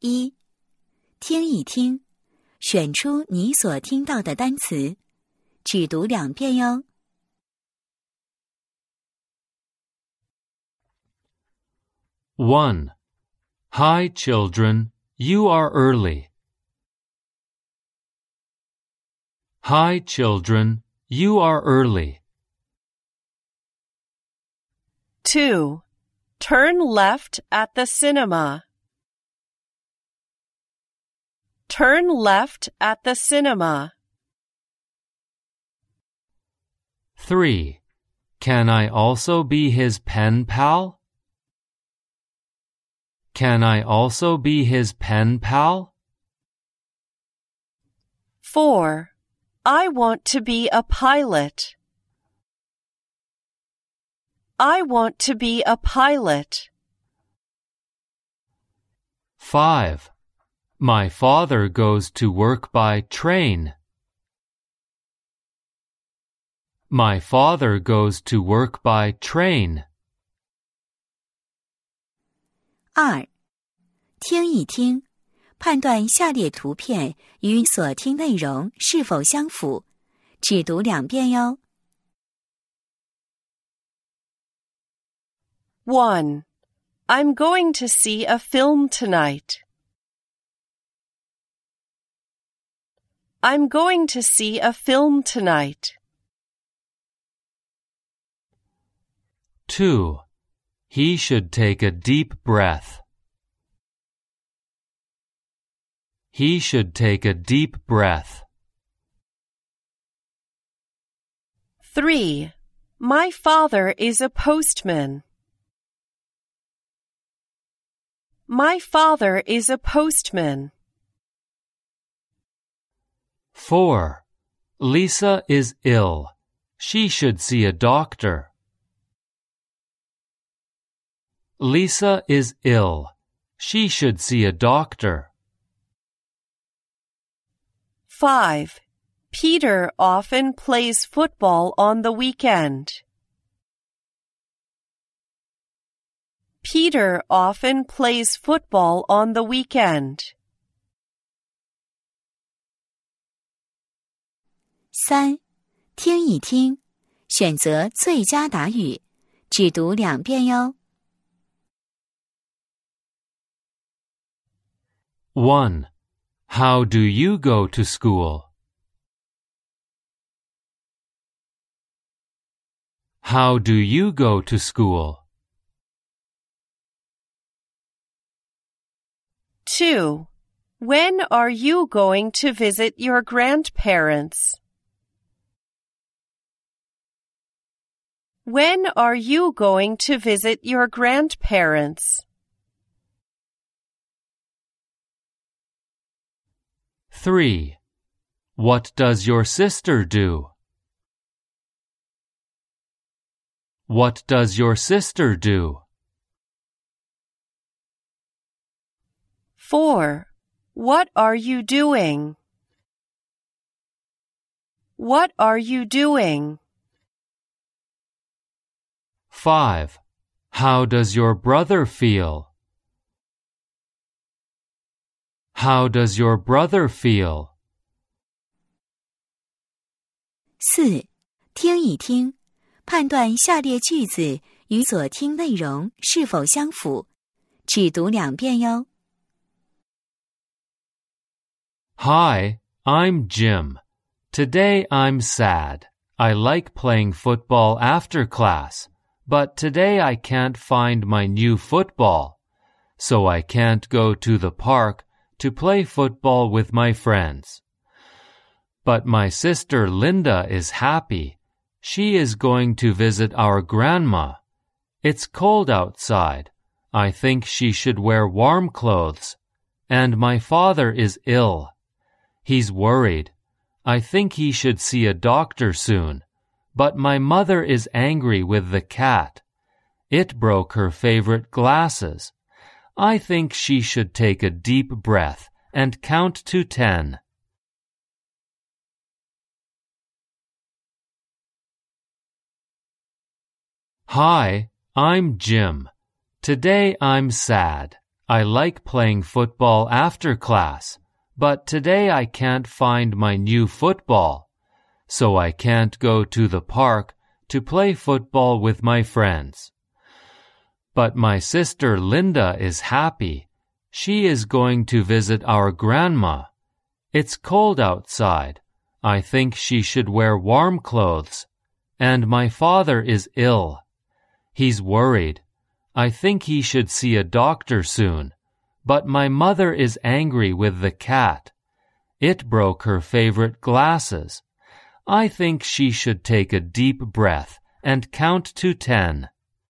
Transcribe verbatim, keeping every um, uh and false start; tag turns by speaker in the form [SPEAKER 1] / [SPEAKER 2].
[SPEAKER 1] 一、听一听，选出你所听到的单词，只读两遍哟。
[SPEAKER 2] one. Hi, children. You are early. Hi, children. You are early.
[SPEAKER 3] two. Turn left at the cinema. Turn left at the cinema.
[SPEAKER 2] three. Can I also be his pen pal? Can I also be his pen pal?
[SPEAKER 3] four. I want to be a pilot. I want to be a pilot.
[SPEAKER 2] five. My father goes to work by train. My father goes to work by train.
[SPEAKER 1] 二、听一听，判断下列图片与所听内容是否相符，只读两遍哟。
[SPEAKER 3] one. I'm going to see a film tonight. I'm going to see a film tonight.
[SPEAKER 2] two. He should take a deep breath. He should take a deep breath.
[SPEAKER 3] three. My father is a postman. My father is a postman.
[SPEAKER 2] four. Lisa is ill. She should see a doctor. Lisa is ill. She should see a doctor.
[SPEAKER 3] five. Peter often plays football on the weekend. Peter often plays football on the weekend.
[SPEAKER 1] 三、听一听，选择最佳答语，只读两遍哟。
[SPEAKER 2] one. How do you go to school? How do you go to school?
[SPEAKER 3] two. When are you going to visit your grandparents? When are you going to visit your grandparents?
[SPEAKER 2] three. What does your sister do? What does your sister do?
[SPEAKER 3] four. What are you doing? What are you doing?
[SPEAKER 2] five. How does your brother feel? How does your brother feel?
[SPEAKER 1] 四、听一听，判断下列句子与所听内容是否相符，只读两遍哟。
[SPEAKER 2] Hi, I'm Jim. Today I'm sad. I like playing football after class, but today I can't find my new football, so I can't go to the park to play football with my friends. But my sister Linda is happy. She is going to visit our grandma. It's cold outside. I think she should wear warm clothes. And my father is ill. He's worried. I think he should see a doctor soon. But my mother is angry with the cat. It broke her favorite glasses. I think she should take a deep breath and count to ten. Hi, I'm Jim. Today I'm sad. I like playing football after class, but today I can't find my new football, so I can't go to the park to play football with my friends. But my sister Linda is happy. She is going to visit our grandma. It's cold outside. I think she should wear warm clothes. And my father is ill. He's worried. I think he should see a doctor soon. But my mother is angry with the cat. It broke her favorite glasses. I think she should take a deep breath and count to ten.